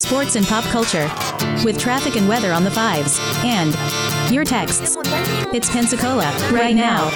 sports and pop culture, with traffic and weather on the fives, and your texts. It's Pensacola, right now.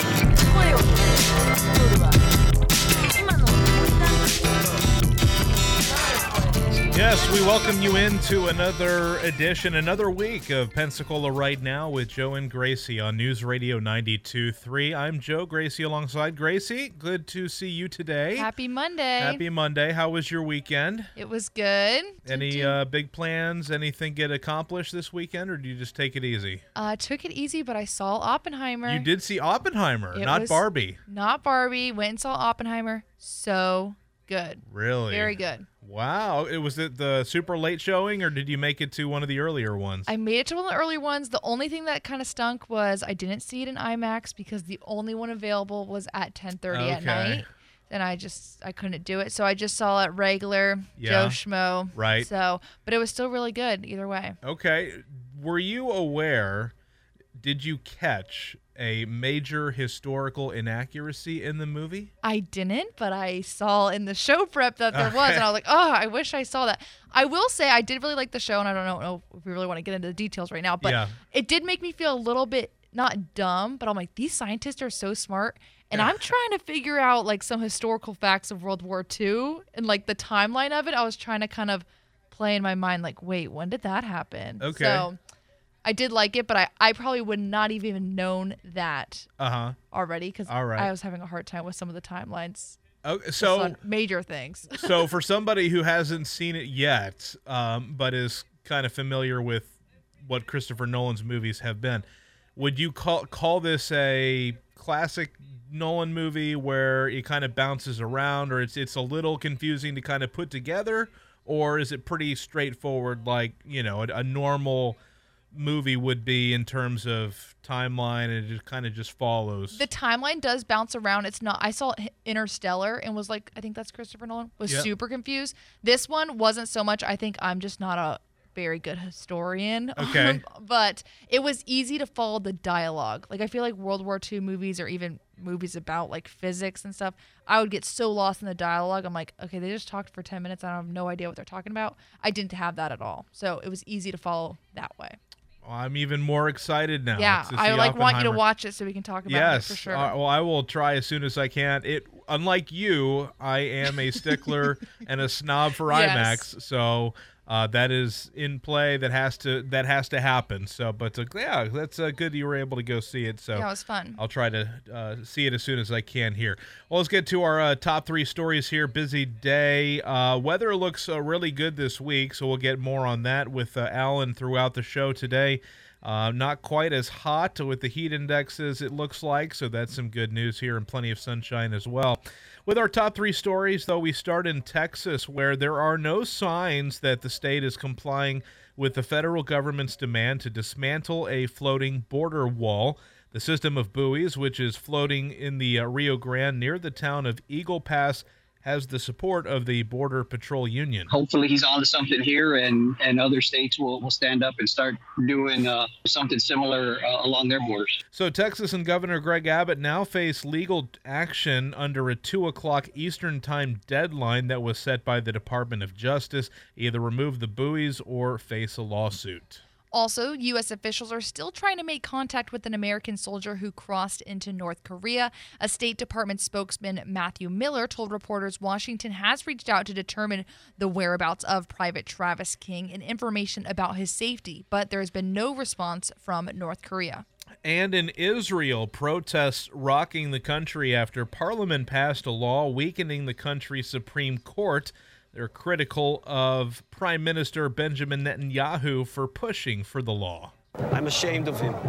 Yes, we welcome you into another edition, another week of Pensacola Right Now with Joe and Gracie on News Radio 92.3. I'm Joe, Gracie alongside Gracie. Good to see you today. Happy Monday. Happy Monday. How was your weekend? It was good. Any big plans? Anything get accomplished this weekend, or do you just take it easy? Took it easy, but I saw Oppenheimer. You did see Oppenheimer, not Barbie. Not Barbie. Went and saw Oppenheimer. So good. Really? Very good. Wow. Was it the super late showing, or did you make it to one of the earlier ones? I made it to one of the early ones. The only thing that kind of stunk was I didn't see it in IMAX because the only one available was at 10:30 at night. And I couldn't do it. So I just saw it regular, Joe Schmo. Right. So, but it was still really good either way. Okay. Were you aware, did you catch a major historical inaccuracy in the movie? I didn't, but I saw in the show prep that there was, and I was like, oh, I wish I saw that. I will say I did really like the show, and I don't know if we really want to get into the details right now, but it did make me feel a little bit, not dumb, but I'm like, these scientists are so smart, and I'm trying to figure out like some historical facts of World War II and like the timeline of it. I was trying to kind of play in my mind like, wait, when did that happen? Okay. So I did like it, but I probably would not even known that already because I was having a hard time with some of the timelines. Okay, so major things. So for somebody who hasn't seen it yet, but is kind of familiar with what Christopher Nolan's movies have been, would you call this a classic Nolan movie where it kind of bounces around, or it's a little confusing to kind of put together, or is it pretty straightforward, like a normal movie would be in terms of timeline, and it just kind of just follows? The timeline does bounce around. It's not. I saw Interstellar and was like, I think that's Christopher Nolan. Super confused. This one wasn't so much. I think I'm just not a very good historian. Okay. But it was easy to follow the dialogue. Like I feel like World War II movies or even movies about like physics and stuff, I would get so lost in the dialogue. I'm like, okay, they just talked for 10 minutes. I have no idea what they're talking about. I didn't have that at all. So it was easy to follow that way. Well, I'm even more excited now. Yeah, I want you to watch it so we can talk about it for sure. Well, I will try as soon as I can. Unlike you, I am a stickler and a snob for IMAX, so that is in play. That has to happen. So, but that's good that you were able to go see it. So yeah, it was fun. I'll try to see it as soon as I can here. Well, let's get to our top three stories here. Busy day. Weather looks really good this week, so we'll get more on that with Alan throughout the show today. Not quite as hot with the heat indexes, it looks like, so that's some good news here, and plenty of sunshine as well. With our top three stories, though, we start in Texas, where there are no signs that the state is complying with the federal government's demand to dismantle a floating border wall. The system of buoys, which is floating in the Rio Grande near the town of Eagle Pass, has the support of the Border Patrol Union. Hopefully he's on to something here, and other states will stand up and start doing something similar along their borders. So Texas and Governor Greg Abbott now face legal action under a 2 o'clock Eastern Time deadline that was set by the Department of Justice, either remove the buoys or face a lawsuit. Also, U.S. officials are still trying to make contact with an American soldier who crossed into North Korea. A State Department spokesman, Matthew Miller, told reporters Washington has reached out to determine the whereabouts of Private Travis King and information about his safety, but there has been no response from North Korea. And in Israel, protests rocking the country after Parliament passed a law weakening the country's Supreme Court. They're critical of Prime Minister Benjamin Netanyahu for pushing for the law. I'm ashamed of him.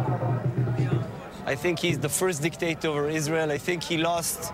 I think he's the first dictator over Israel. I think he's lost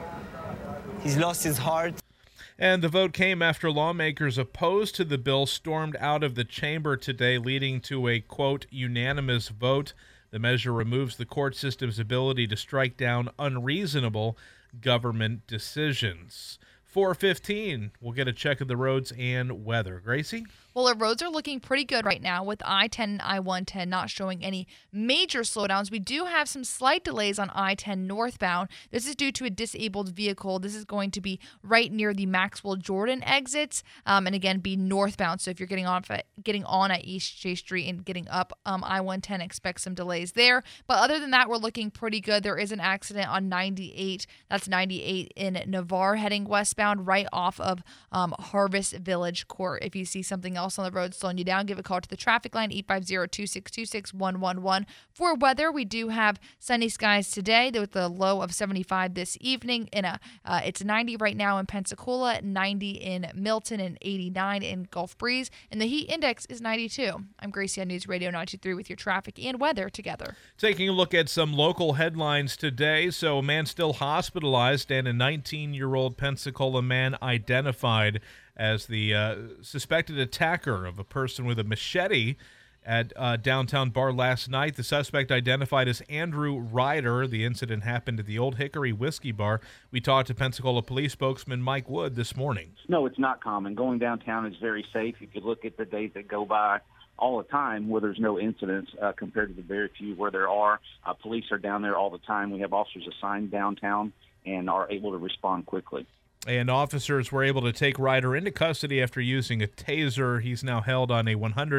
his heart. And the vote came after lawmakers opposed to the bill stormed out of the chamber today, leading to a, quote, unanimous vote. The measure removes the court system's ability to strike down unreasonable government decisions. 4:15, we'll get a check of the roads and weather. Gracie? Well, the roads are looking pretty good right now with I-10 and I-110 not showing any major slowdowns. We do have some slight delays on I-10 northbound. This is due to a disabled vehicle. This is going to be right near the Maxwell Jordan exits, and again be northbound. So if you're getting on at East J Street and getting up I-110, expect some delays there. But other than that, we're looking pretty good. There is an accident on 98. That's 98 in Navarre heading westbound right off of Harvest Village Court. If you see something else on the road slowing you down, give a call to the traffic line 850-2626-111. For weather, we do have sunny skies today with a low of 75 this evening. It's 90 right now in Pensacola, 90 in Milton, and 89 in Gulf Breeze. And the heat index is 92. I'm Gracie on News Radio 92.3 with your traffic and weather together. Taking a look at some local headlines today. So a man still hospitalized and a 19-year-old Pensacola man identified as the suspected attacker of a person with a machete at a downtown bar last night. The suspect identified as Andrew Ryder. The incident happened at the Old Hickory Whiskey Bar. We talked to Pensacola Police spokesman Mike Wood this morning. No, it's not common. Going downtown is very safe. You could look at the days that go by all the time where there's no incidents compared to the very few where there are. Police are down there all the time. We have officers assigned downtown and are able to respond quickly. And officers were able to take Ryder into custody after using a taser. He's now held on a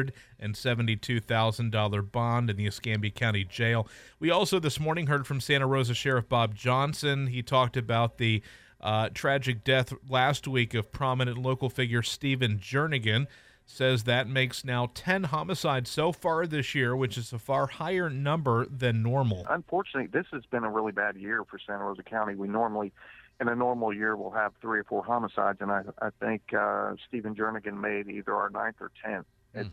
$172,000 bond in the Escambia County Jail. We also this morning heard from Santa Rosa Sheriff Bob Johnson. He talked about the tragic death last week of prominent local figure Stephen Jernigan. Says that makes now 10 homicides so far this year, which is a far higher number than normal. Unfortunately, this has been a really bad year for Santa Rosa County. We normally, in a normal year, we'll have 3 or 4 homicides, and I think Stephen Jernigan made either our 9th or 10th.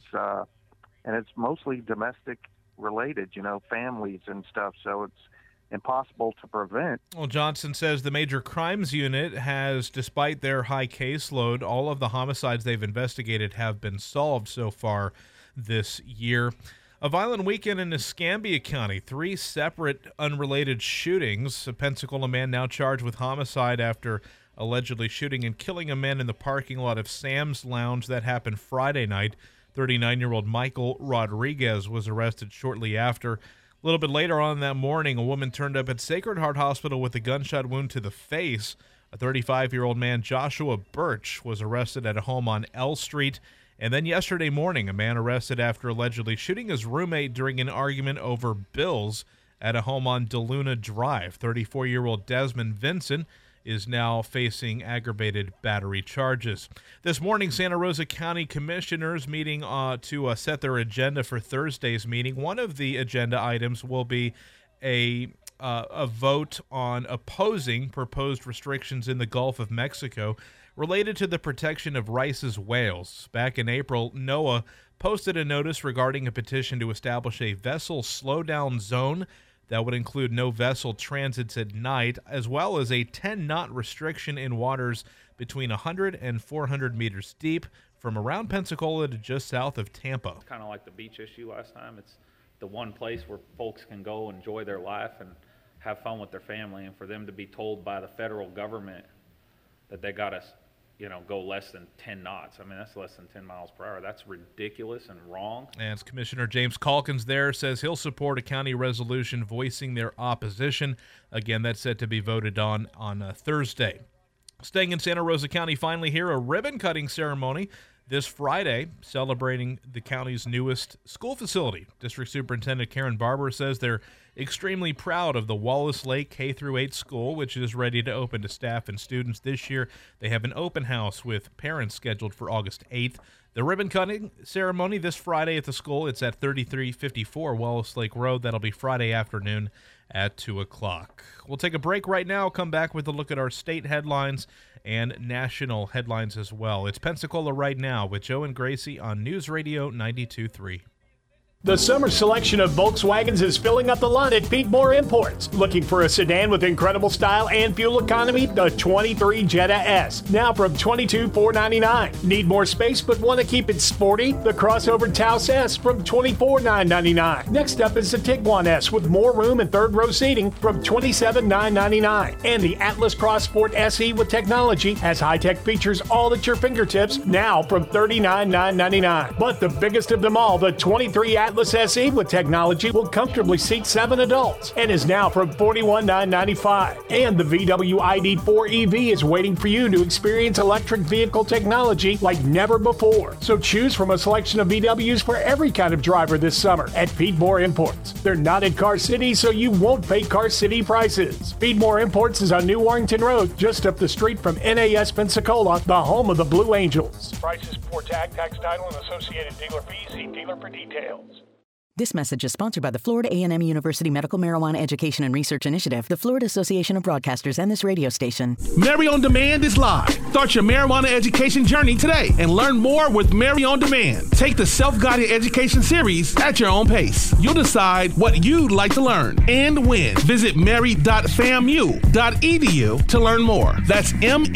And it's mostly domestic related, families and stuff, so it's impossible to prevent. Well, Johnson says the Major Crimes Unit has, despite their high caseload, all of the homicides they've investigated have been solved so far this year. A violent weekend in Escambia County. 3 separate unrelated shootings. A Pensacola man now charged with homicide after allegedly shooting and killing a man in the parking lot of Sam's Lounge. That happened Friday night. 39-year-old Michael Rodriguez was arrested shortly after. A little bit later on that morning, a woman turned up at Sacred Heart Hospital with a gunshot wound to the face. A 35-year-old man, Joshua Birch, was arrested at a home on L Street. And then yesterday morning, a man arrested after allegedly shooting his roommate during an argument over bills at a home on DeLuna Drive. 34-year-old Desmond Vincent is now facing aggravated battery charges. This morning, Santa Rosa County Commissioners meeting to set their agenda for Thursday's meeting. One of the agenda items will be a vote on opposing proposed restrictions in the Gulf of Mexico related to the protection of Rice's whales. Back in April, NOAA posted a notice regarding a petition to establish a vessel slowdown zone that would include no vessel transits at night, as well as a 10-knot restriction in waters between 100 and 400 meters deep from around Pensacola to just south of Tampa. It's kind of like the beach issue last time. It's the one place where folks can go enjoy their life and have fun with their family, and for them to be told by the federal government that they got to, go less than 10 knots. I mean, that's less than 10 miles per hour. That's ridiculous and wrong. And Commissioner James Calkins there says he'll support a county resolution voicing their opposition. Again, that's set to be voted on Thursday. Staying in Santa Rosa County, finally here, a ribbon-cutting ceremony this Friday celebrating the county's newest school facility. District Superintendent Karen Barber says they're extremely proud of the Wallace Lake K-8 school, which is ready to open to staff and students this year. They have an open house with parents scheduled for August 8th. The ribbon-cutting ceremony this Friday at the school. It's at 3354 Wallace Lake Road. That'll be Friday afternoon at 2 o'clock. We'll take a break right now. Come back with a look at our state headlines and national headlines as well. It's Pensacola Right Now with Joe and Gracie on News Radio 92.3. The summer selection of Volkswagens is filling up the lot at Pete Moore Imports. Looking for a sedan with incredible style and fuel economy? The 23 Jetta S, now from $22,499. Need more space but want to keep it sporty? The crossover Taos S from $24,999. Next up is the Tiguan S with more room and third row seating from $27,999. And the Atlas Cross Sport SE with technology has high-tech features all at your fingertips, now from $39,999. But the biggest of them all, the 23 Atlas SE with technology will comfortably seat 7 adults and is now from $41,995. And the VW ID4 EV is waiting for you to experience electric vehicle technology like never before. So choose from a selection of VWs for every kind of driver this summer at Pete Moore Imports. They're not in Car City, so you won't pay Car City prices. Pete Moore Imports is on New Warrington Road, just up the street from NAS Pensacola, the home of the Blue Angels. Prices before tax, title, and associated dealer fees. See dealer for details. This message is sponsored by the Florida A&M University Medical Marijuana Education and Research Initiative, the Florida Association of Broadcasters, and this radio station. Mary on Demand is live. Start your marijuana education journey today and learn more with Mary on Demand. Take the self-guided education series at your own pace. You'll decide what you'd like to learn and when. Visit mary.famu.edu to learn more. That's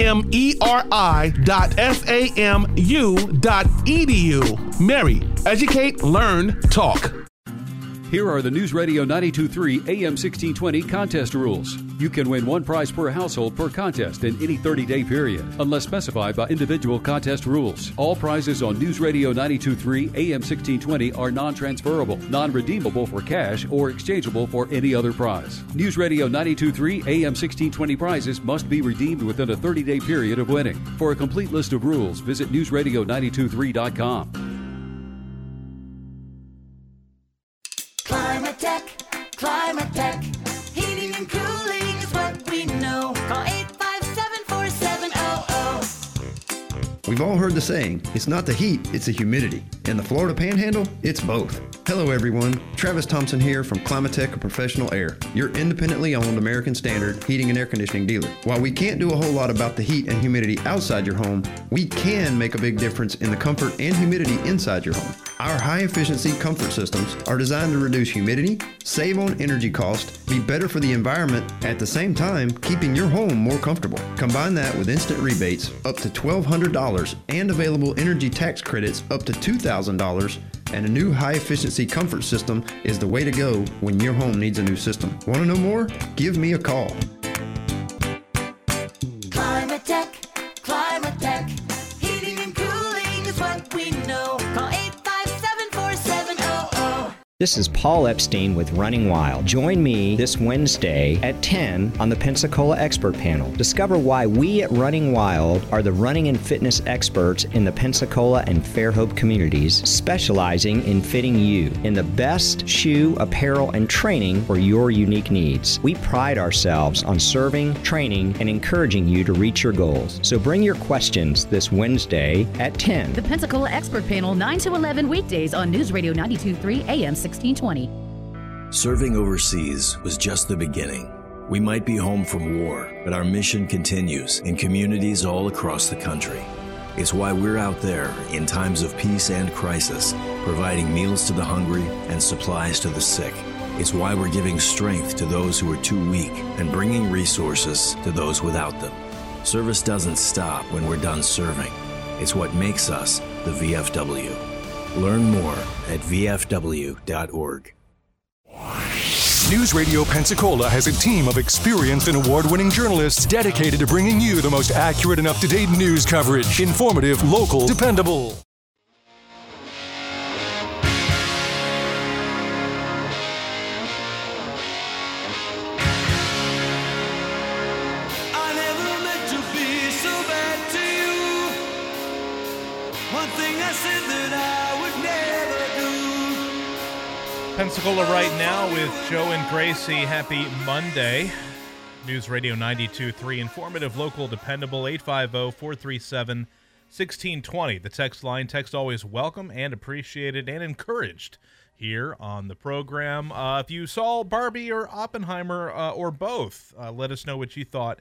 mmeri.famu.edu. Mary, educate, learn, talk. Here are the News Radio 92.3 AM 1620 contest rules. You can win one prize per household per contest in any 30-day period, unless specified by individual contest rules. All prizes on News Radio 92.3 AM 1620 are non-transferable, non-redeemable for cash, or exchangeable for any other prize. News Radio 92.3 AM 1620 prizes must be redeemed within a 30-day period of winning. For a complete list of rules, visit newsradio923.com. Climatech, heating and cooling is what we know. Call 857-4700. We've all heard the saying, it's not the heat, it's the humidity. In the Florida Panhandle, it's both. Hello everyone, Travis Thompson here from Climatech of Professional Air, your independently owned American Standard heating and air conditioning dealer. While we can't do a whole lot about the heat and humidity outside your home, we can make a big difference in the comfort and humidity inside your home. Our high-efficiency comfort systems are designed to reduce humidity, save on energy cost, be better for the environment, at the same time keeping your home more comfortable. Combine that with instant rebates up to $1,200 and available energy tax credits up to $2,000, and a new high-efficiency comfort system is the way to go when your home needs a new system. Want to know more? Give me a call. Climatech, heating and cooling is what we know. Call 857-4700. This is Paul Epstein with Running Wild. Join me this Wednesday at 10 on the Pensacola Expert Panel. Discover why we at Running Wild are the running and fitness experts in the Pensacola and Fairhope communities, specializing in fitting you in the best shoe, apparel, and training for your unique needs. We pride ourselves on serving, training, and encouraging you to reach your goals. So bring your questions this Wednesday at 10. The Pensacola Expert Panel, 9 to 11 weekdays on News Radio 92.3 AM 1620. Serving overseas was just the beginning. We might be home from war, but our mission continues in communities all across the country. It's why we're out there in times of peace and crisis, providing meals to the hungry and supplies to the sick. It's why we're giving strength to those who are too weak and bringing resources to those without them. Service doesn't stop when we're done serving. It's what makes us the VFW. Learn more at vfw.org. News Radio Pensacola has a team of experienced and award-winning journalists dedicated to bringing you the most accurate and up-to-date news coverage. Informative, local, dependable. Pensacola right now with Joe and Gracie. Happy Monday. News Radio 92.3, informative, local, dependable, 850-437-1620. The text line, text always welcome and appreciated and encouraged here on the program. If you saw Barbie or Oppenheimer or both, let us know what you thought.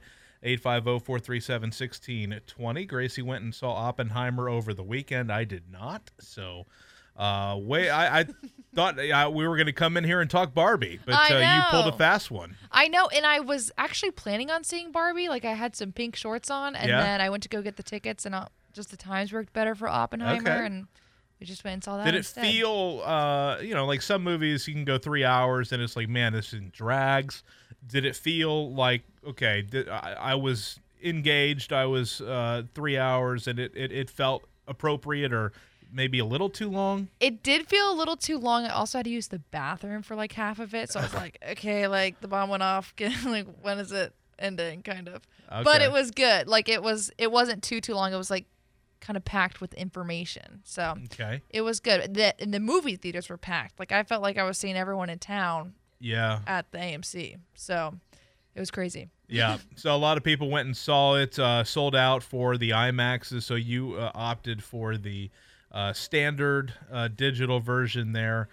850-437-1620. Gracie went and saw Oppenheimer over the weekend. I did not, so I thought we were going to come in here and talk Barbie, but you pulled a fast one. I know, and I was actually planning on seeing Barbie. Like, I had some pink shorts on, and then I went to go get the tickets, and just the times worked better for Oppenheimer, and we just went and saw that instead. Did it feel, like some movies you can go 3 hours, and it's like, man, this is drags. Did it feel like, okay, I was engaged, I was 3 hours, and it felt appropriate or maybe a little too long? It did feel a little too long. I also had to use the bathroom for like half of it, so I was like, okay, like the bomb went off. Like, when is it ending? Kind of. Okay. But it was good. Like, it wasn't too long. It was like kind of packed with information. So it was good. And the movie theaters were packed. Like, I felt like I was seeing everyone in town. Yeah. At the AMC. So it was crazy. Yeah. So a lot of people went and saw it. Sold out for the IMAXs. So you opted for the standard digital version there.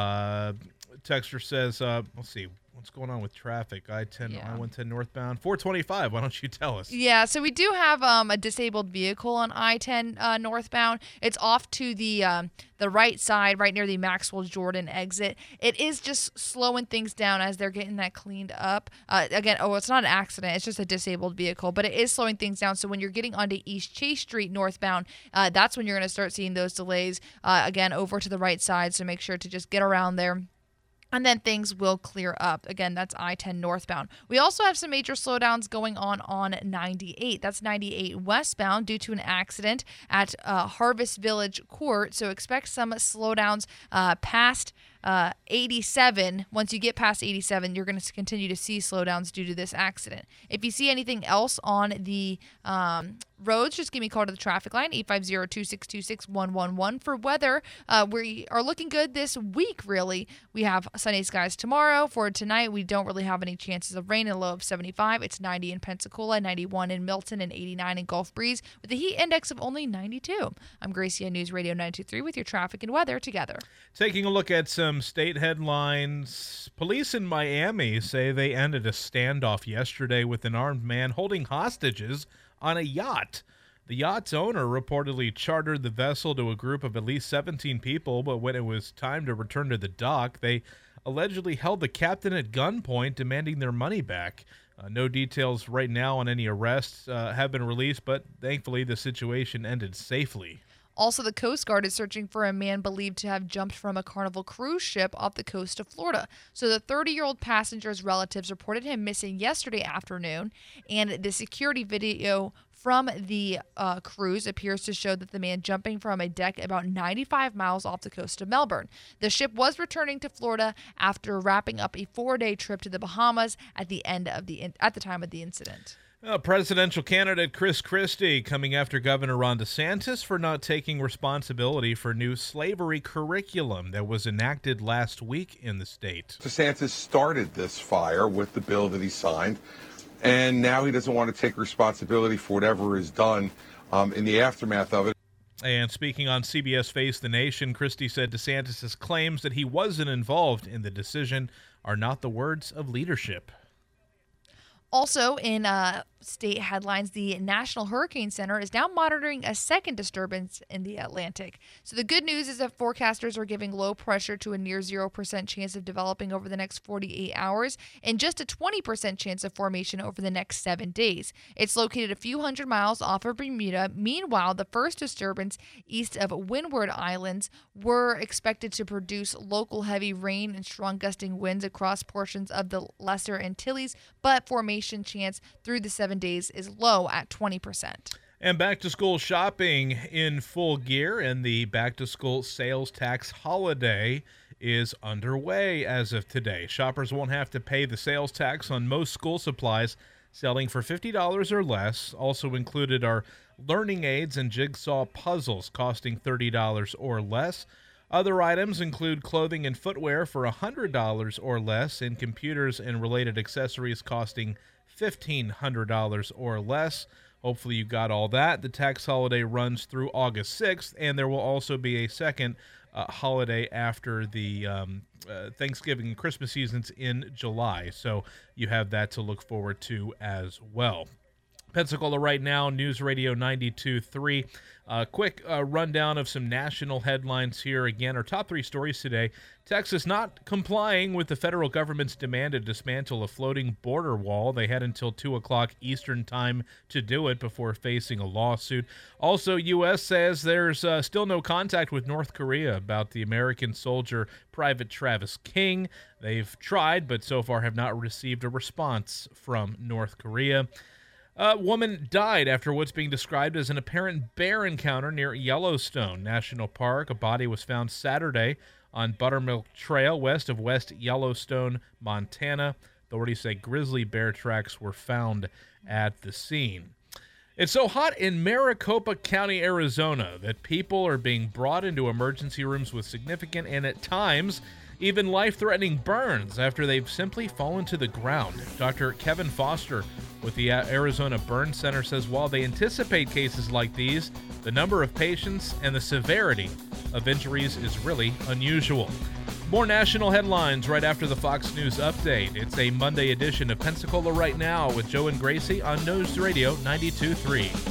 Texter says, let's see, what's going on with traffic? I-110 northbound, 425. Why don't you tell us? Yeah, so we do have a disabled vehicle on I-10 northbound. It's off to the right side, right near the Maxwell Jordan exit. It is just slowing things down as they're getting that cleaned up. It's not an accident. It's just a disabled vehicle, but it is slowing things down. So when you're getting onto East Chase Street northbound, that's when you're going to start seeing those delays, over to the right side. So make sure to just get around there. And then things will clear up. Again, that's I-10 northbound. We also have some major slowdowns going on 98. That's 98 westbound due to an accident at Harvest Village Court. So expect some slowdowns past 87. Once you get past 87, you're going to continue to see slowdowns due to this accident. If you see anything else on the roads, just give me a call to the traffic line, 850-2626-111. For weather, we are looking good this week, really. We have sunny skies tomorrow. For tonight, we don't really have any chances of rain, a low of 75. It's 90 in Pensacola, 91 in Milton, and 89 in Gulf Breeze, with a heat index of only 92. I'm Gracie on News Radio 92.3 with your traffic and weather together. Taking a look at some state headlines. Police in Miami say they ended a standoff yesterday with an armed man holding hostages on a yacht. The yacht's owner reportedly chartered the vessel to a group of at least 17 people, but when it was time to return to the dock, they allegedly held the captain at gunpoint, demanding their money back. No details right now on any arrests have been released, but thankfully the situation ended safely. Also, the Coast Guard is searching for a man believed to have jumped from a Carnival cruise ship off the coast of Florida. So the 30-year-old passenger's relatives reported him missing yesterday afternoon, and the security video from the cruise appears to show that the man jumping from a deck about 95 miles off the coast of Melbourne. The ship was returning to Florida after wrapping up a 4-day trip to the Bahamas at the time of the incident. Presidential candidate Chris Christie coming after Governor Ron DeSantis for not taking responsibility for new slavery curriculum that was enacted last week in the state. DeSantis started this fire with the bill that he signed, and now he doesn't want to take responsibility for whatever is done in the aftermath of it. And speaking on CBS Face the Nation, Christie said DeSantis' claims that he wasn't involved in the decision are not the words of leadership. Also, in state headlines, the National Hurricane Center is now monitoring a second disturbance in the Atlantic. So the good news is that forecasters are giving low pressure to a near 0% chance of developing over the next 48 hours and just a 20% chance of formation over the next 7 days. It's located a few hundred miles off of Bermuda. Meanwhile, the first disturbance east of Windward Islands were expected to produce local heavy rain and strong gusting winds across portions of the Lesser Antilles, but formation chance through the 7 days is low at 20%. And back-to-school shopping in full gear, and the back-to-school sales tax holiday is underway as of today. Shoppers won't have to pay the sales tax on most school supplies selling for $50 or less. Also included are learning aids and jigsaw puzzles costing $30 or less. Other items include clothing and footwear for $100 or less, and computers and related accessories costing $1,500 or less. Hopefully you got all that. The tax holiday runs through August 6th, and there will also be a second holiday after the Thanksgiving and Christmas seasons in July. So you have that to look forward to as well. Pensacola right now, News Radio 92.3. Quick rundown of some national headlines here. Again, our top 3 stories today. Texas not complying with the federal government's demand to dismantle a floating border wall. They had until 2 o'clock Eastern time to do it before facing a lawsuit. Also, U.S. says there's still no contact with North Korea about the American soldier Private Travis King. They've tried, but so far have not received a response from North Korea. A woman died after what's being described as an apparent bear encounter near Yellowstone National Park. A body was found Saturday on Buttermilk Trail west of West Yellowstone, Montana. Authorities say grizzly bear tracks were found at the scene. It's so hot in Maricopa County, Arizona, that people are being brought into emergency rooms with significant and at times even life-threatening burns after they've simply fallen to the ground. Dr. Kevin Foster with the Arizona Burn Center says while they anticipate cases like these, the number of patients and the severity of injuries is really unusual. More national headlines right after the Fox News update. It's a Monday edition of Pensacola Right Now with Joe and Gracie on News Radio 92.3.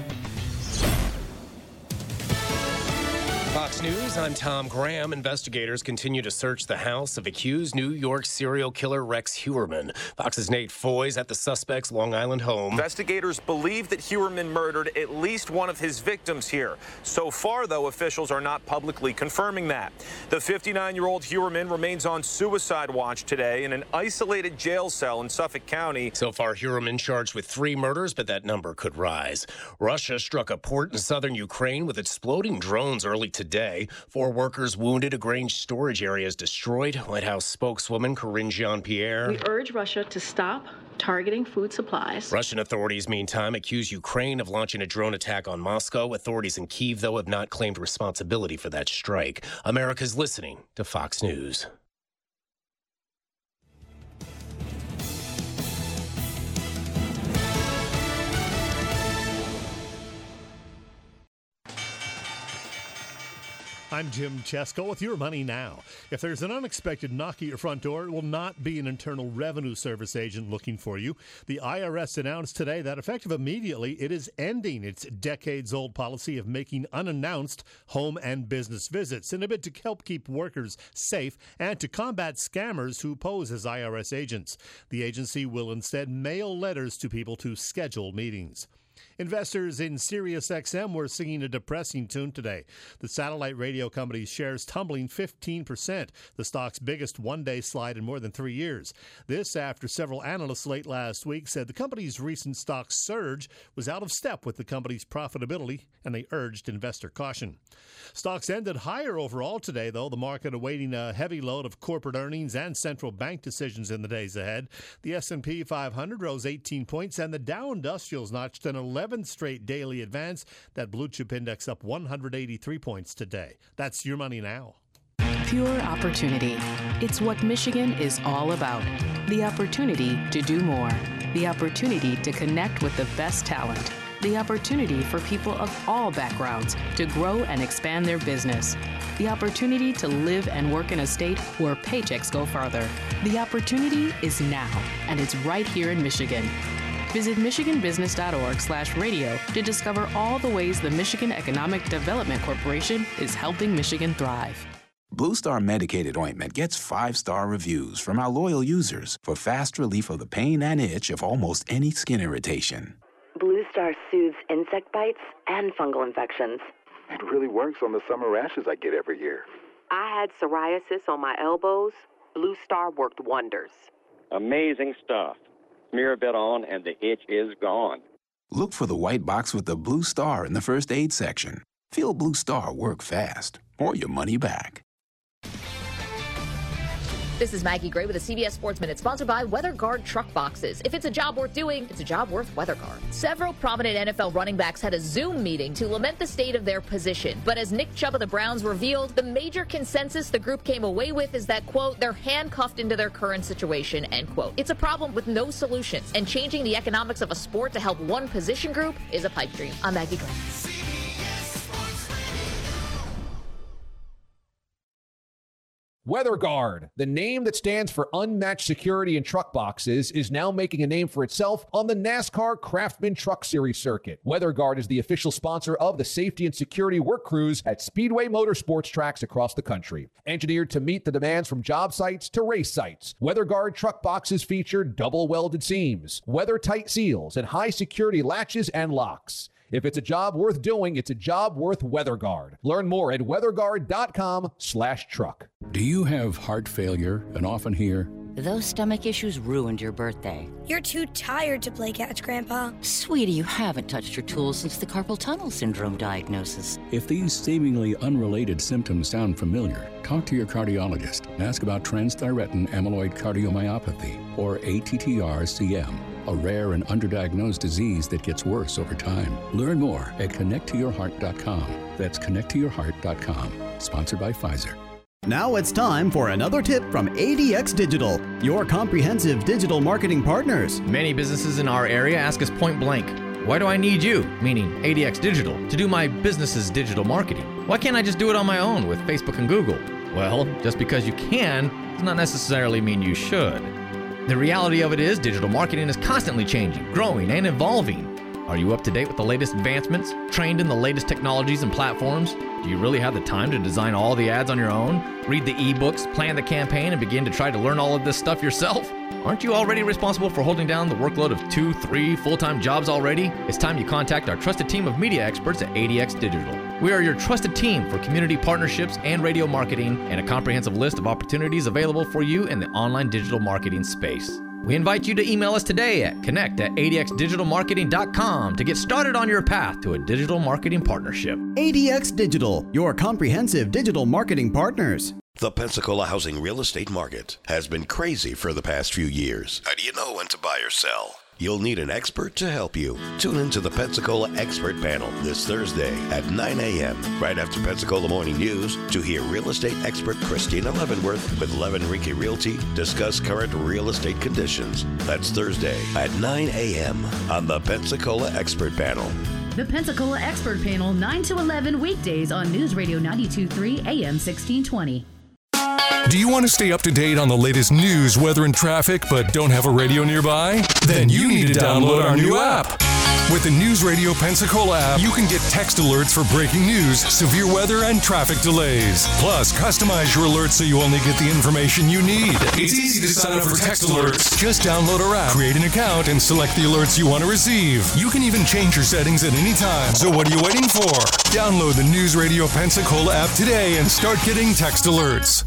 Fox News, I'm Tom Graham. Investigators continue to search the house of accused New York serial killer Rex Heuermann. Fox's Nate Foy's at the suspect's Long Island home. Investigators believe that Heuermann murdered at least one of his victims here. So far, though, officials are not publicly confirming that. The 59-year-old Heuermann remains on suicide watch today in an isolated jail cell in Suffolk County. So far, Heuermann charged with 3 murders, but that number could rise. Russia struck a port in southern Ukraine with exploding drones early today. 4 workers wounded, a grain storage area is destroyed. White House spokeswoman Karine Jean-Pierre. We urge Russia to stop targeting food supplies. Russian authorities, meantime, accuse Ukraine of launching a drone attack on Moscow. Authorities in Kyiv, though, have not claimed responsibility for that strike. America's listening to Fox News. I'm Jim Chesko with Your Money Now. If there's an unexpected knock at your front door, it will not be an Internal Revenue Service agent looking for you. The IRS announced today that effective immediately, it is ending its decades-old policy of making unannounced home and business visits in a bid to help keep workers safe and to combat scammers who pose as IRS agents. The agency will instead mail letters to people to schedule meetings. Investors in SiriusXM were singing a depressing tune today. The satellite radio company's shares tumbling 15%, the stock's biggest one-day slide in more than 3 years. This after several analysts late last week said the company's recent stock surge was out of step with the company's profitability, and they urged investor caution. Stocks ended higher overall today, though, the market awaiting a heavy load of corporate earnings and central bank decisions in the days ahead. The S&P 500 rose 18 points, and the Dow Industrials notched an 11th straight daily advance. That blue chip index up 183 points today. That's Your Money Now. Pure opportunity. It's what Michigan is all about. The opportunity to do more. The opportunity to connect with the best talent. The opportunity for people of all backgrounds to grow and expand their business. The opportunity to live and work in a state where paychecks go farther. The opportunity is now, and it's right here in Michigan. Visit michiganbusiness.org/radio to discover all the ways the Michigan Economic Development Corporation is helping Michigan thrive. Blue Star Medicated Ointment gets 5-star reviews from our loyal users for fast relief of the pain and itch of almost any skin irritation. Blue Star soothes insect bites and fungal infections. It really works on the summer rashes I get every year. I had psoriasis on my elbows. Blue Star worked wonders. Amazing stuff. Smear a bit on and the itch is gone. Look for the white box with the blue star in the first aid section. Feel Blue Star work fast, or your money back. This is Maggie Gray with a CBS Sports Minute, sponsored by WeatherGuard Truck Boxes. If it's a job worth doing, it's a job worth WeatherGuard. Several prominent NFL running backs had a Zoom meeting to lament the state of their position. But as Nick Chubb of the Browns revealed, the major consensus the group came away with is that, quote, they're handcuffed into their current situation, end quote. It's a problem with no solutions, and changing the economics of a sport to help one position group is a pipe dream. I'm Maggie Gray. WeatherGuard, the name that stands for unmatched security in truck boxes, is now making a name for itself on the NASCAR Craftsman Truck Series circuit. WeatherGuard is the official sponsor of the safety and security work crews at Speedway Motorsports tracks across the country. Engineered to meet the demands from job sites to race sites, WeatherGuard truck boxes feature double welded seams, weather-tight seals, and high security latches and locks. If it's a job worth doing, it's a job worth WeatherGuard. Learn more at weatherguard.com/truck. Do you have heart failure and often hear, "Those stomach issues ruined your birthday"? "You're too tired to play catch, Grandpa." Sweetie, you haven't touched your tools since the carpal tunnel syndrome diagnosis. If these seemingly unrelated symptoms sound familiar, talk to your cardiologist and ask about transthyretin amyloid cardiomyopathy, or ATTR-CM, a rare and underdiagnosed disease that gets worse over time. Learn more at connecttoyourheart.com. That's connecttoyourheart.com. Sponsored by Pfizer. Now it's time for another tip from ADX Digital, your comprehensive digital marketing partners. Many businesses in our area ask us point blank, why do I need you, meaning ADX Digital, to do my business's digital marketing? Why can't I just do it on my own with Facebook and Google? Well, just because you can does not necessarily mean you should. The reality of it is digital marketing is constantly changing, growing, and evolving. Are you up to date with the latest advancements? Trained in the latest technologies and platforms? Do you really have the time to design all the ads on your own? Read the ebooks, plan the campaign, and begin to try to learn all of this stuff yourself? Aren't you already responsible for holding down the workload of 2, 3 full-time jobs already? It's time you contact our trusted team of media experts at ADX Digital. We are your trusted team for community partnerships and radio marketing, and a comprehensive list of opportunities available for you in the online digital marketing space. We invite you to email us today at connect@adxdigitalmarketing.com to get started on your path to a digital marketing partnership. ADX Digital, your comprehensive digital marketing partners. The Pensacola housing real estate market has been crazy for the past few years. How do you know when to buy or sell? You'll need an expert to help you. Tune into the Pensacola Expert Panel this Thursday at 9 a.m. right after Pensacola Morning News to hear real estate expert Christina Leavenworth with Leavenricky Realty discuss current real estate conditions. That's Thursday at 9 a.m. on the Pensacola Expert Panel. The Pensacola Expert Panel, 9 to 11 weekdays on News Radio 92.3 AM 1620. Do you want to stay up to date on the latest news, weather, and traffic, but don't have a radio nearby? Then you need to download our new app. With the News Radio Pensacola app, you can get text alerts for breaking news, severe weather, and traffic delays. Plus, customize your alerts so you only get the information you need. It's easy to sign up for text alerts. Just download our app, create an account, and select the alerts you want to receive. You can even change your settings at any time. So what are you waiting for? Download the News Radio Pensacola app today and start getting text alerts.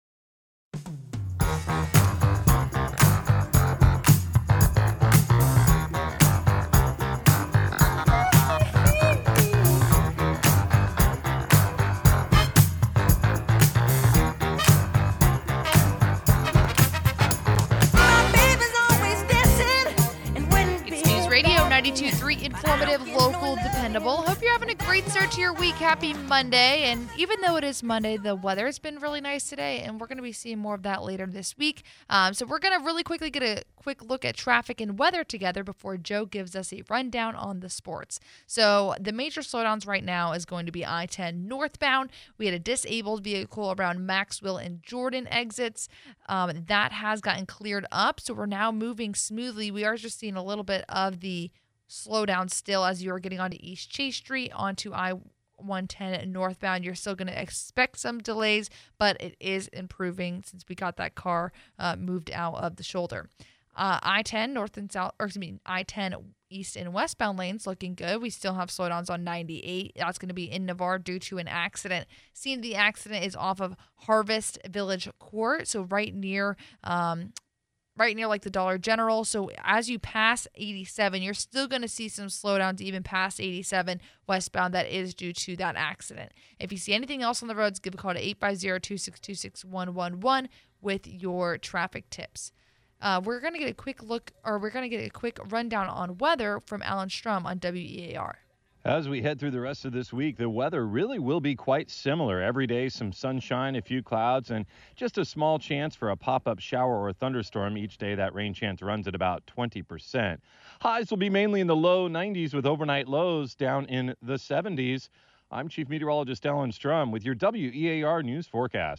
Radio 92.3, informative, local, dependable. Hope you're having a great start to your week. Happy Monday. And even though it is Monday, the weather has been really nice today, and we're going to be seeing more of that later this week. So we're going to really quickly get a quick look at traffic and weather together before Joe gives us a rundown on the sports. So the major slowdowns right now is going to be I-10 northbound. We had a disabled vehicle around Maxwell and Jordan exits. That has gotten cleared up, so we're now moving smoothly. We are just seeing a little bit of the slowdown still as you are getting onto East Chase Street, onto I-110 northbound. You're still going to expect some delays, but it is improving since we got that car moved out of the shoulder. I-10 north and south, or excuse me, I-10 east and westbound lanes looking good. We still have slowdowns on 98. That's going to be in Navarre due to an accident. Scene of the accident is off of Harvest Village Court, so right near like the Dollar General. So as you pass 87, you're still going to see some slowdowns even past 87 westbound. That is due to that accident. If you see anything else on the roads, give a call to 850-262-6111 with your traffic tips. We're going to get a quick rundown on weather from Alan Strum on WEAR. As we head through the rest of this week, the weather really will be quite similar. Every day, some sunshine, a few clouds, and just a small chance for a pop-up shower or thunderstorm. Each day, that rain chance runs at about 20%. Highs will be mainly in the low 90s with overnight lows down in the 70s. I'm Chief Meteorologist Alan Strum with your WEAR News Forecast.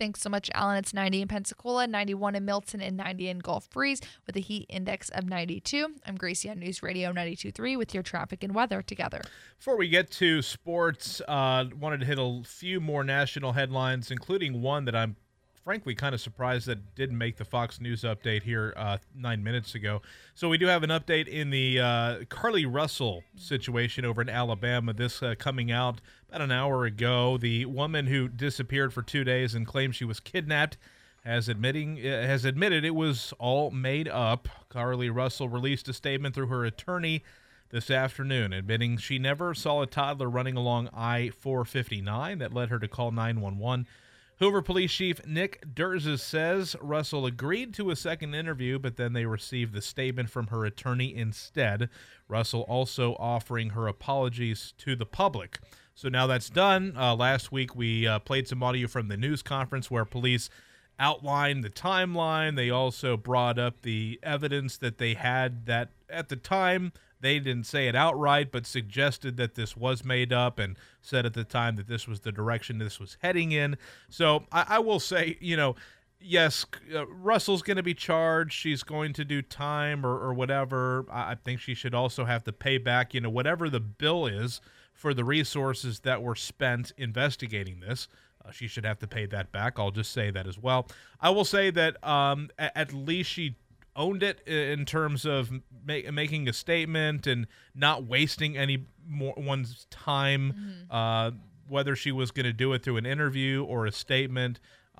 Thanks so much, Alan. It's 90 in Pensacola, 91 in Milton, and 90 in Gulf Breeze with a heat index of 92. I'm Gracie on News Radio 92.3 with your traffic and weather together. Before we get to sports, wanted to hit a few more national headlines, including one that I'm frankly kind of surprised that didn't make the Fox News update here 9 minutes ago. So we do have an update in the Carly Russell situation over in Alabama. This coming out about an hour ago. The woman who disappeared for 2 days and claimed she was kidnapped has admitted it was all made up. Carly Russell released a statement through her attorney this afternoon, admitting she never saw a toddler running along I-459 that led her to call 911. Hoover Police Chief Nick Durzis says Russell agreed to a second interview, but then they received the statement from her attorney instead. Russell also offering her apologies to the public. So now that's done. Last week we played some audio from the news conference where police outlined the timeline. They also brought up the evidence that they had that at the time they didn't say it outright, but suggested that this was made up and said at the time that this was the direction this was heading in. So I will say, yes, Russell's going to be charged. She's going to do time or whatever. I think she should also have to pay back, whatever the bill is for the resources that were spent investigating this. She should have to pay that back. I'll just say that as well. I will say that at least she owned it in terms of making a statement and not wasting anyone's time, whether she was going to do it through an interview or a statement.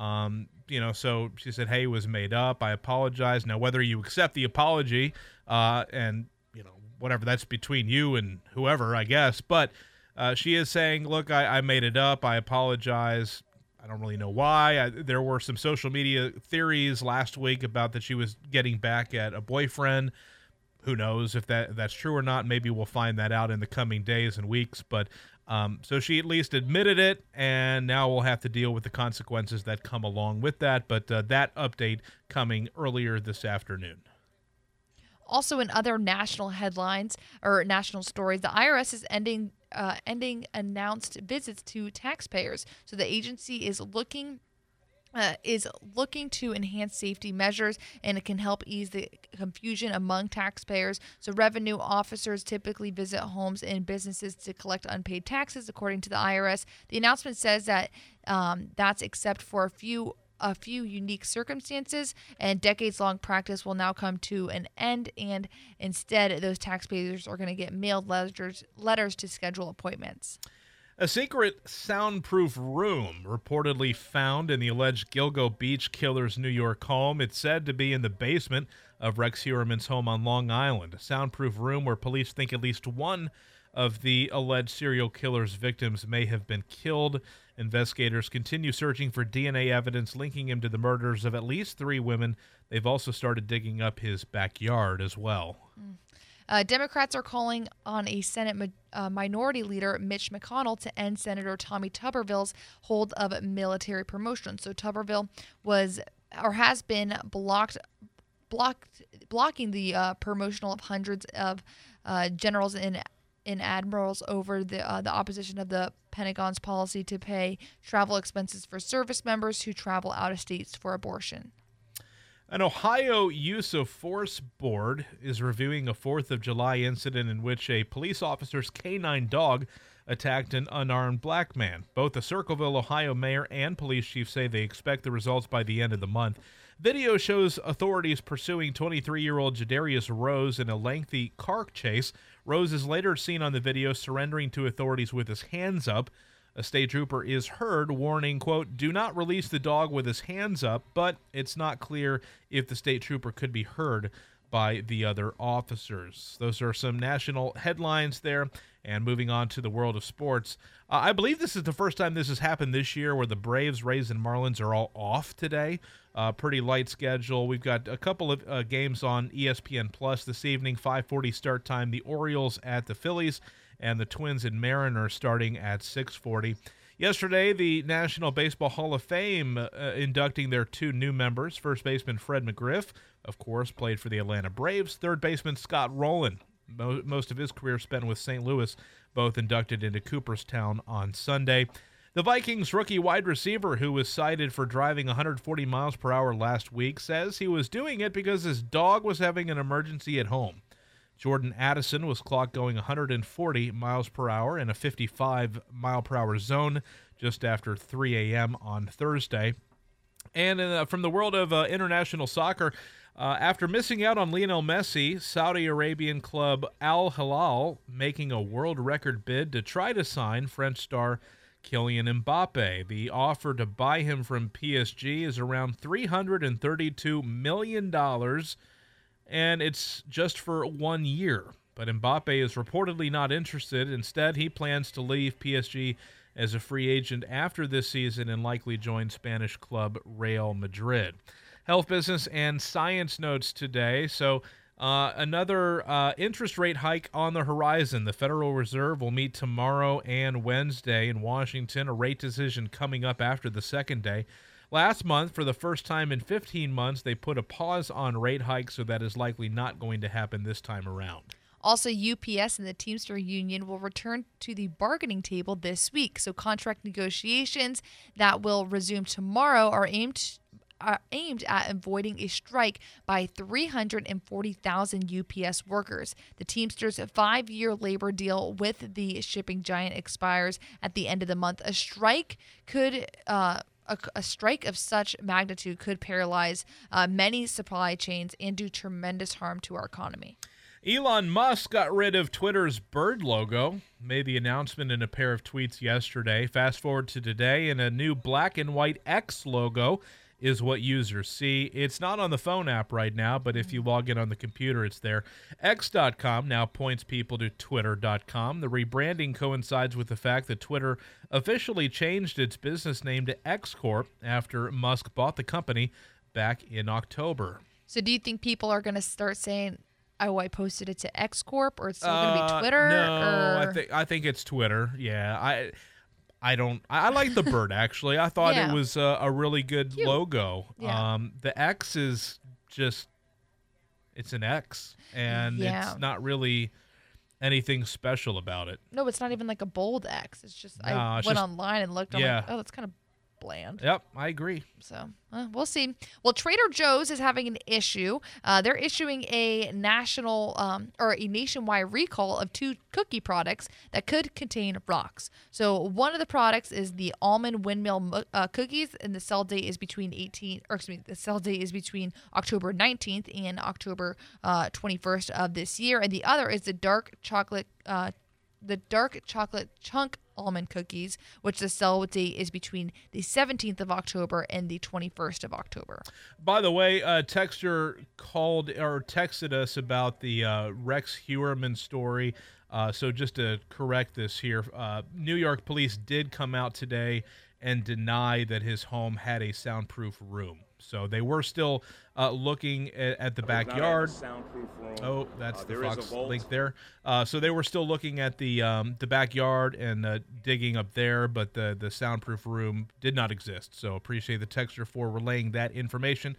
So she said, hey, it was made up. I apologize. Now, whether you accept the apology and, whatever, that's between you and whoever, I guess. But she is saying, look, I made it up. I apologize. I don't really know why. There were some social media theories last week about that she was getting back at a boyfriend. Who knows if that's true or not? Maybe we'll find that out in the coming days and weeks. But so she at least admitted it, and now we'll have to deal with the consequences that come along with that. But that update coming earlier this afternoon. Also, in other national headlines or national stories, the IRS is ending announced visits to taxpayers. So the agency is looking to enhance safety measures, and it can help ease the confusion among taxpayers. So revenue officers typically visit homes and businesses to collect unpaid taxes, according to the IRS. The announcement says that that's except for a few unique circumstances, and decades-long practice will now come to an end, and instead those taxpayers are going to get mailed letters to schedule appointments. A secret soundproof room reportedly found in the alleged Gilgo Beach killer's New York home. It's said to be in the basement of Rex Heuermann's home on Long Island, a soundproof room where police think at least one of the alleged serial killer's victims may have been killed. Investigators continue searching for DNA evidence linking him to the murders of at least 3 women. They've also started digging up his backyard as well. Democrats are calling on a Senate Minority Leader Mitch McConnell to end Senator Tommy Tuberville's hold of military promotion. So Tuberville has been blocking the promotional of hundreds of generals and admirals over the opposition of the Pentagon's policy to pay travel expenses for service members who travel out of states for abortion. An Ohio Use of Force board is reviewing a 4th of July incident in which a police officer's canine dog attacked an unarmed black man. Both the Circleville, Ohio mayor and police chief say they expect the results by the end of the month. Video shows authorities pursuing 23-year-old Jadarius Rose in a lengthy car chase. Rose is later seen on the video surrendering to authorities with his hands up. A state trooper is heard warning, quote, do not release the dog with his hands up, but it's not clear if the state trooper could be heard by the other officers. Those are some national headlines there. And moving on to the world of sports, I believe this is the first time this has happened this year where the Braves, Rays, and Marlins are all off today. Pretty light schedule. We've got a couple of games on ESPN Plus this evening, 5:40 start time. The Orioles at the Phillies and the Twins and Mariners starting at 6:40. Yesterday, the National Baseball Hall of Fame inducting their 2 new members. First baseman Fred McGriff, of course, played for the Atlanta Braves. Third baseman Scott Rowland, most of his career spent with St. Louis, both inducted into Cooperstown on Sunday. The Vikings rookie wide receiver who was cited for driving 140 miles per hour last week says he was doing it because his dog was having an emergency at home. Jordan Addison was clocked going 140 miles per hour in a 55 mile per hour zone just after 3 a.m. on Thursday. And from the world of international soccer, after missing out on Lionel Messi, Saudi Arabian club Al Hilal making a world record bid to try to sign French star Kylian Mbappe. The offer to buy him from PSG is around $332 million, and it's just for 1 year. But Mbappe is reportedly not interested. Instead, he plans to leave PSG as a free agent after this season and likely join Spanish club Real Madrid. Health, business, and science notes today. So another interest rate hike on the horizon. The Federal Reserve will meet tomorrow and Wednesday in Washington, a rate decision coming up after the second day. Last month, for the first time in 15 months, they put a pause on rate hikes, so that is likely not going to happen this time around. Also, UPS and the Teamster Union will return to the bargaining table this week. So contract negotiations that will resume tomorrow are aimed at avoiding a strike by 340,000 UPS workers. The Teamsters' 5-year labor deal with the shipping giant expires at the end of the month. A strike of such magnitude could paralyze many supply chains and do tremendous harm to our economy. Elon Musk got rid of Twitter's bird logo, made the announcement in a pair of tweets yesterday. Fast forward to today, and a new black and white X logo is what users see. It's not on the phone app right now, but if you log in on the computer, it's there. X.com now points people to Twitter.com. The rebranding coincides with the fact that Twitter officially changed its business name to X Corp after Musk bought the company back in October. So do you think people are going to start saying, oh, I posted it to X Corp, or it's still going to be Twitter? No, I think it's Twitter. Yeah, I like the bird, actually. I thought it was a really good logo. Yeah. The X is just, it's an X, and it's not really anything special about it. No, it's not even like a bold X. It's just, I went online and looked, I'm like, oh, that's kind of bland. Yep, I agree. So we'll see. Well, Trader Joe's is having an issue. They're issuing a national or a nationwide recall of 2 cookie products that could contain rocks. So one of the products is the almond windmill cookies, and the sell date is between October 19th and October 21st of this year, and the other is the dark chocolate chunk almond cookies, which the sell date is between the 17th of October and the 21st of October. By the way, Texter called or texted us about the Rex Heuermann story. So just to correct this here, New York police did come out today and deny that his home had a soundproof room. So they were still looking at the backyard. Oh, that's the Fox link there. So they were still looking at the backyard and digging up there, but the soundproof room did not exist. So appreciate the texter for relaying that information.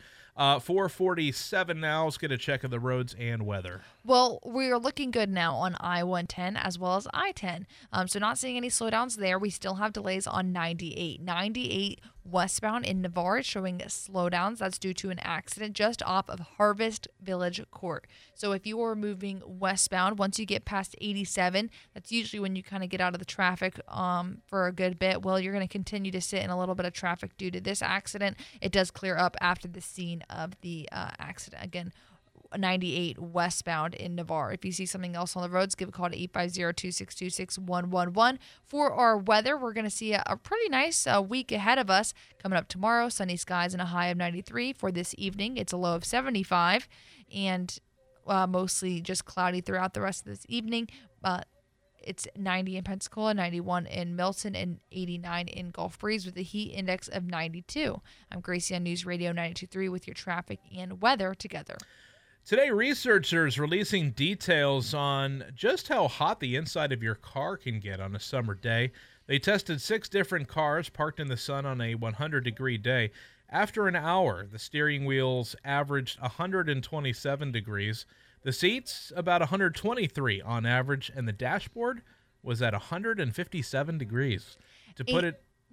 4:47 now. Let's get a check of the roads and weather. Well, we are looking good now on I-110 as well as I-10. So not seeing any slowdowns there. We still have delays on 98. 98 westbound in Navarre showing slowdowns. That's due to an accident just off of Harvest Village Court. So if you are moving westbound, once you get past 87, that's usually when you kind of get out of the traffic for a good bit. Well, you're going to continue to sit in a little bit of traffic due to this accident. It does clear up after the scene of the accident. Again, 98 westbound in Navarre. If you see something else on the roads, give a call to 850-262-6111. For our weather, we're going to see a pretty nice week ahead of us. Coming up tomorrow, sunny skies and a high of 93. For this evening, it's a low of 75 and mostly just cloudy throughout the rest of this evening. It's 90 in Pensacola, 91 in Milton, and 89 in Gulf Breeze with a heat index of 92. I'm Gracie on News Radio 92.3 with your traffic and weather together. Today, researchers releasing details on just how hot the inside of your car can get on a summer day. They tested 6 different cars parked in the sun on a 100-degree day. After an hour, the steering wheels averaged 127 degrees. The seats, about 123 on average, and the dashboard was at 157 degrees. To put it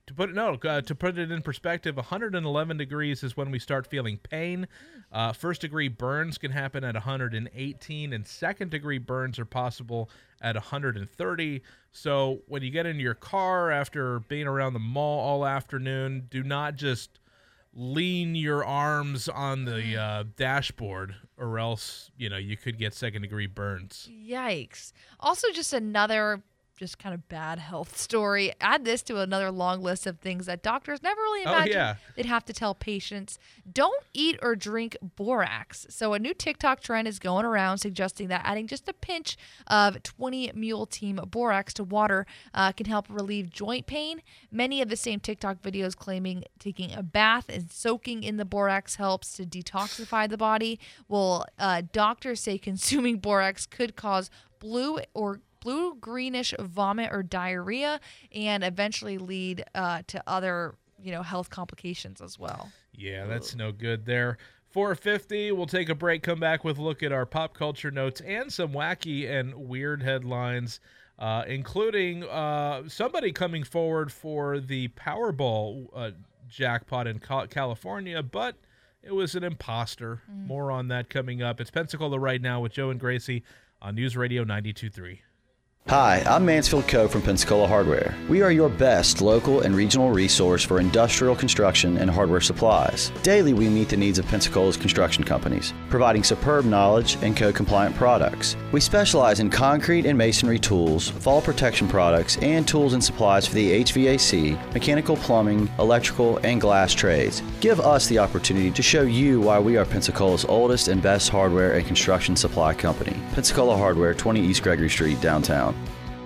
To put it in perspective, 111 degrees is when we start feeling pain. First-degree burns can happen at 118, and second-degree burns are possible at 130. So when you get into your car after being around the mall all afternoon, do not just lean your arms on the dashboard, or else you could get second-degree burns. Yikes. Also, just another kind of bad health story. Add this to another long list of things that doctors never really imagined they'd have to tell patients. Don't eat or drink borax. So a new TikTok trend is going around suggesting that adding just a pinch of 20 Mule Team borax to water can help relieve joint pain. Many of the same TikTok videos claiming taking a bath and soaking in the borax helps to detoxify the body. Well, doctors say consuming borax could cause blue-greenish vomit or diarrhea, and eventually lead to other, health complications as well. Yeah, that's no good there. 4:50, we'll take a break, come back with a look at our pop culture notes and some wacky and weird headlines, including somebody coming forward for the Powerball jackpot in California, but it was an imposter. More on that coming up. It's Pensacola Right Now with Joe and Gracie on News Radio 92.3. Hi, I'm Mansfield Coe from Pensacola Hardware. We are your best local and regional resource for industrial construction and hardware supplies. Daily, we meet the needs of Pensacola's construction companies, providing superb knowledge and code-compliant products. We specialize in concrete and masonry tools, fall protection products, and tools and supplies for the HVAC, mechanical plumbing, electrical, and glass trades. Give us the opportunity to show you why we are Pensacola's oldest and best hardware and construction supply company. Pensacola Hardware, 20 East Gregory Street, downtown.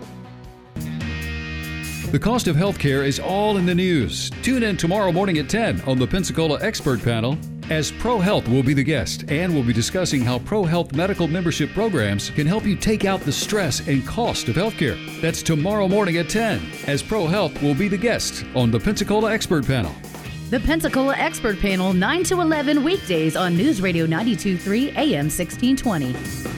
The cost of healthcare is all in the news. Tune in tomorrow morning at 10 on the Pensacola Expert Panel, as ProHealth will be the guest, and we'll be discussing how ProHealth medical membership programs can help you take out the stress and cost of healthcare. That's tomorrow morning at 10, as ProHealth will be the guest on the Pensacola Expert Panel. The Pensacola Expert Panel, 9 to 11 weekdays on News Radio 92.3 AM 1620.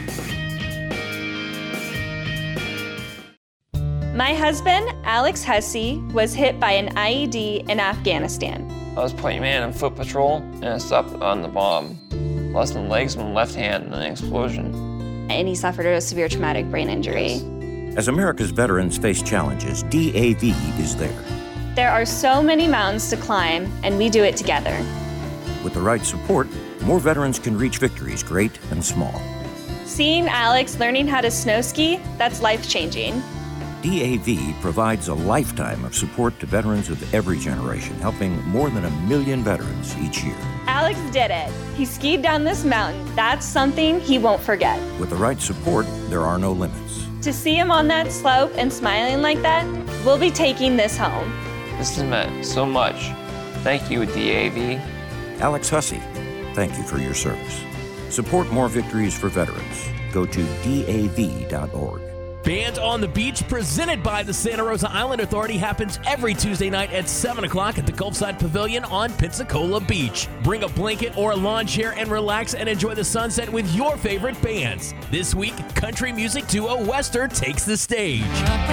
My husband, Alex Hussey, was hit by an IED in Afghanistan. I was point man on foot patrol, and I stopped on the bomb. Lost my legs and my left hand in an explosion. And he suffered a severe traumatic brain injury. As America's veterans face challenges, DAV is there. There are so many mountains to climb, and we do it together. With the right support, more veterans can reach victories, great and small. Seeing Alex learning how to snow ski, that's life-changing. DAV provides a lifetime of support to veterans of every generation, helping more than 1 million veterans each year. Alex did it. He skied down this mountain. That's something he won't forget. With the right support, there are no limits. To see him on that slope and smiling like that, we'll be taking this home. This has meant so much. Thank you, DAV. Alex Hussey, thank you for your service. Support more victories for veterans. Go to DAV.org. Bands on the Beach, presented by the Santa Rosa Island Authority, happens every Tuesday night at 7 o'clock at the Gulfside Pavilion on Pensacola Beach. Bring a blanket or a lawn chair and relax and enjoy the sunset with your favorite bands. This week, country music duo Wester takes the stage.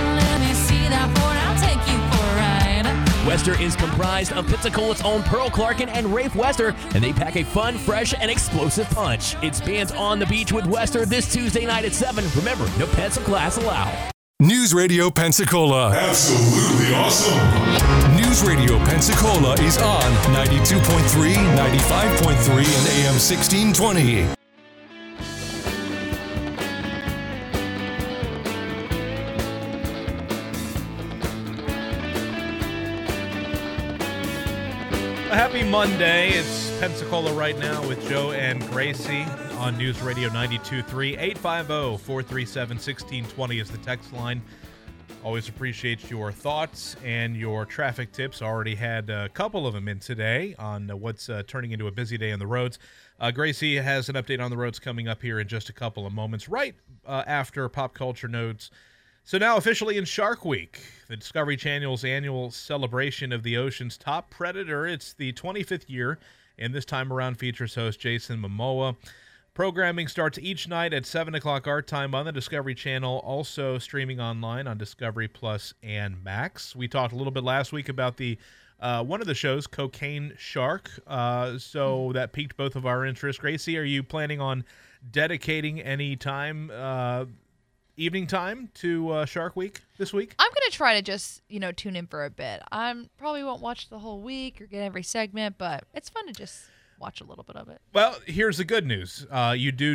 Wester is comprised of Pensacola's own Pearl Clarkin and Rafe Wester, and they pack a fun, fresh, and explosive punch. It's Bands on the Beach with Wester this Tuesday night at 7. Remember, no pets or class allowed. News Radio Pensacola. Absolutely awesome. News Radio Pensacola is on 92.3, 95.3, and AM 1620. Happy Monday. It's Pensacola Right Now with Joe and Gracie on News Radio 92.3. 850-437-1620 is the text line. Always appreciate your thoughts and your traffic tips. Already had a couple of them in today on what's turning into a busy day on the roads. Gracie has an update on the roads coming up here in just a couple of moments, right after Pop Culture Notes. So now officially in Shark Week, the Discovery Channel's annual celebration of the ocean's top predator. It's the 25th year, and this time around features host Jason Momoa. Programming starts each night at 7 o'clock our time on the Discovery Channel, also streaming online on Discovery Plus and Max. We talked a little bit last week about the one of the shows, Cocaine Shark, so that piqued both of our interests. Gracie, are you planning on dedicating any time, evening time, to Shark Week this week? I'm going to try to just, tune in for a bit. I probably won't watch the whole week or get every segment, but it's fun to just watch a little bit of it. Well, here's the good news. You do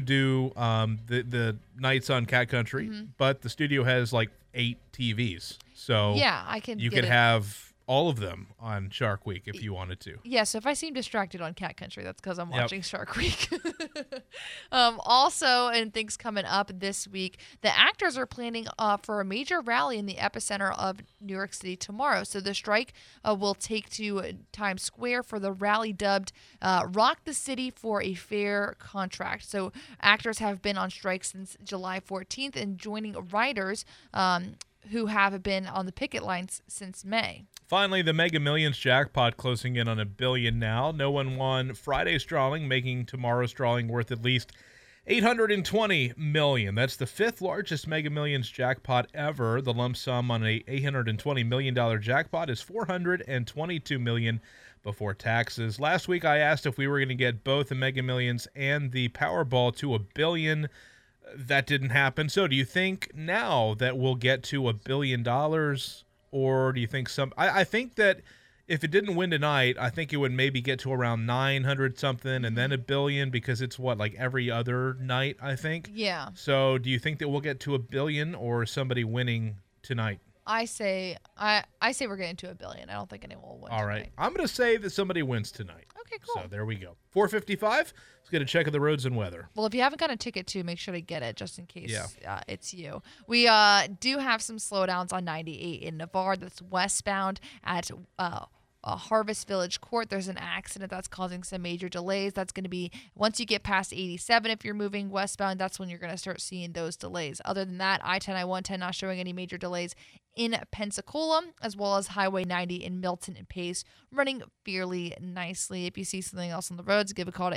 the nights on Cat Country, but the studio has like 8 TVs. So yeah, you could have all of them on Shark Week if you wanted to. Yeah, so if I seem distracted on Cat Country, that's because I'm watching Shark Week. Also, and things coming up this week, the actors are planning for a major rally in the epicenter of New York City tomorrow. So the strike will take to Times Square for the rally dubbed Rock the City for a Fair Contract. So actors have been on strike since July 14th and joining writers who have been on the picket lines since May. Finally, the Mega Millions jackpot closing in on $1 billion now. No one won Friday's drawing, making tomorrow's drawing worth at least $820 million. That's the 5th largest Mega Millions jackpot ever. The lump sum on a $820 million jackpot is $422 million before taxes. Last week, I asked if we were going to get both the Mega Millions and the Powerball to $1 billion. That didn't happen. So do you think now that we'll get to $1 billion? Or do you think I think that if it didn't win tonight, I think it would maybe get to around 900 something and then $1 billion, because it's like every other night, I think. Yeah. So do you think that we'll get to $1 billion or somebody winning tonight? I say we're getting to $1 billion. I don't think anyone will win. All right. Tonight. I'm going to say that somebody wins tonight. Okay, cool. So there we go. 4:55. Let's get a check of the roads and weather. Well, if you haven't got a ticket too, make sure to get it just in case it's you. We do have some slowdowns on 98 in Navarre. That's westbound at Harvest Village Court. There's an accident that's causing some major delays. That's going to be once you get past 87, if you're moving westbound, that's when you're going to start seeing those delays. Other than that, I-10, I-110 not showing any major delays in Pensacola, as well as Highway 90 in Milton and Pace, running fairly nicely. If you see something else on the roads, give a call to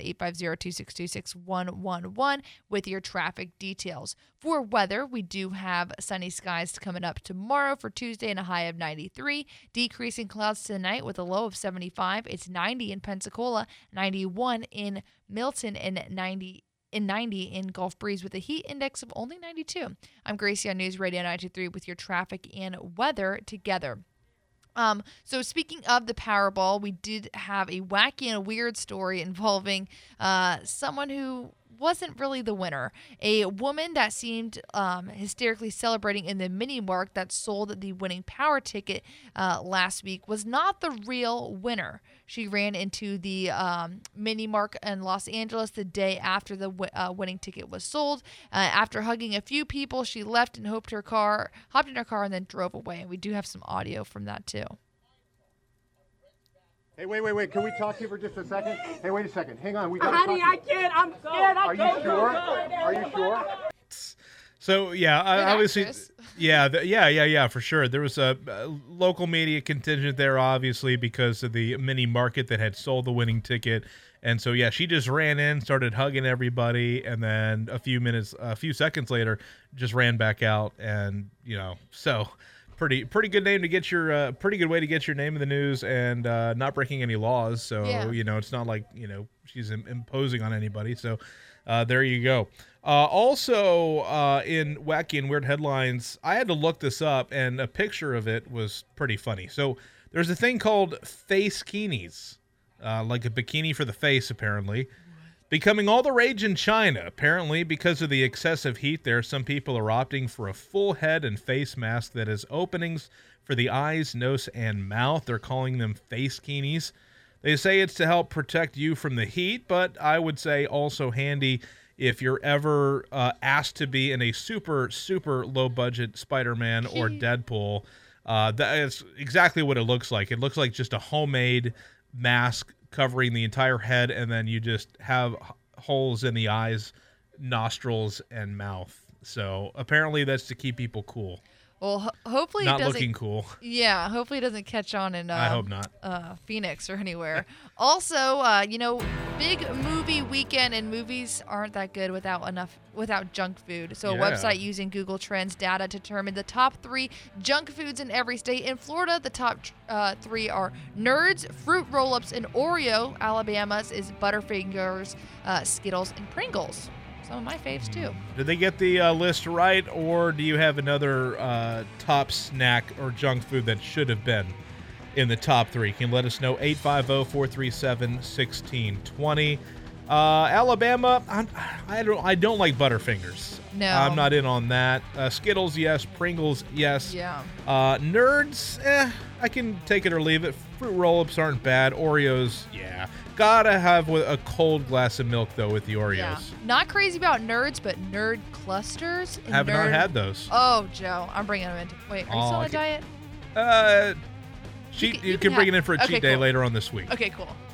850-262-6111 with your traffic details. For weather, we do have sunny skies coming up tomorrow for Tuesday and a high of 93. Decreasing clouds tonight with a low of 75. It's 90 in Pensacola, 91 in Milton, and 90 in Gulf Breeze with a heat index of only 92. I'm Gracie on News Radio 923 with your traffic and weather together. So speaking of the Powerball, we did have a wacky and weird story involving someone who wasn't really the winner. A woman that seemed hysterically celebrating in the mini mark that sold the winning power ticket last week was not the real winner. She ran into the mini mark in Los Angeles the day after the winning ticket was sold. After hugging a few people, she left and hopped in her car, and then drove away. And we do have some audio from that too. Hey, wait. Can we talk to you for just a second? Hey, wait a second. Hang on. Honey, I can't. I'm scared. Are you sure? Are you sure? So, yeah, obviously, yeah, for sure. There was a local media contingent there, obviously, because of the mini market that had sold the winning ticket. And so, yeah, she just ran in, started hugging everybody, and then a few seconds later, just ran back out. And, so pretty good name to get your pretty good way to get your name in the news and not breaking any laws. So, it's not like, she's imposing on anybody. So there you go. Also, in wacky and weird headlines, I had to look this up, and a picture of it was pretty funny. So there's a thing called face bikinis, like a bikini for the face, apparently. Becoming all the rage in China, apparently, because of the excessive heat there. Some people are opting for a full head and face mask that has openings for the eyes, nose, and mouth. They're calling them face bikinis. They say it's to help protect you from the heat, but I would say also handy if you're ever asked to be in a super, super low-budget Spider-Man or Deadpool. That is exactly what it looks like. It looks like just a homemade mask covering the entire head, and then you just have holes in the eyes, nostrils, and mouth. So apparently that's to keep people cool. Well, hopefully not it doesn't. looking cool. Yeah, hopefully it doesn't catch on in. I hope not. Phoenix or anywhere. Also, big movie weekend, and movies aren't that good without junk food. So a website using Google Trends data determined the top 3 junk foods in every state. In Florida, the top 3 are Nerds, Fruit Roll-Ups, and Oreo. Alabama's is Butterfingers, Skittles, and Pringles. Some of my faves, too. Did they get the list right, or do you have another top snack or junk food that should have been in the top 3? Can you let us know? 850-437-1620. Alabama, I don't like Butterfingers. No. I'm not in on that. Skittles, yes. Pringles, yes. Yeah. Nerds, I can take it or leave it. Fruit Roll-Ups aren't bad. Oreos, yeah. Gotta have a cold glass of milk, though, with the Oreos. Yeah. Not crazy about Nerds, but Nerd Clusters. Have not had those. Oh, Joe, I'm bringing them in. Wait, are you still on a diet? You can bring it in for a cheat day later on this week. Okay, cool.